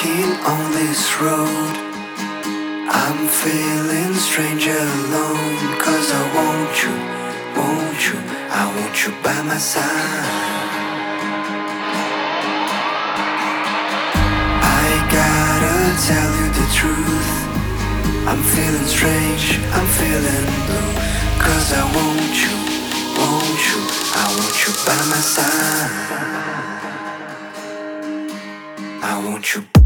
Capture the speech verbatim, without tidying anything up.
walking on this road. I'm feeling strange alone, cause I want you, want you, I want you by my side. I gotta tell you the truth, I'm feeling strange, I'm feeling blue, cause I want you, want you, I want you by my side. I want you.